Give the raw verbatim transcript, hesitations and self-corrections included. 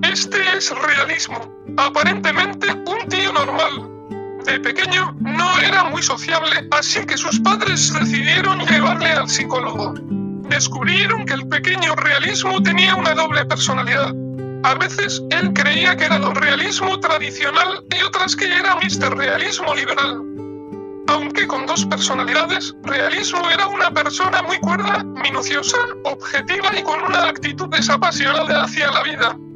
Este es realismo. Aparentemente un tío normal. De pequeño no era muy sociable, así que sus padres decidieron llevarle al psicólogo. Descubrieron que el pequeño realismo tenía una doble personalidad. A veces él creía que era don realismo tradicional y otras que era míster Realismo liberal. Aunque con dos personalidades, Realismo era una persona muy cuerda, minuciosa, objetiva y con una actitud desapasionada hacia la vida.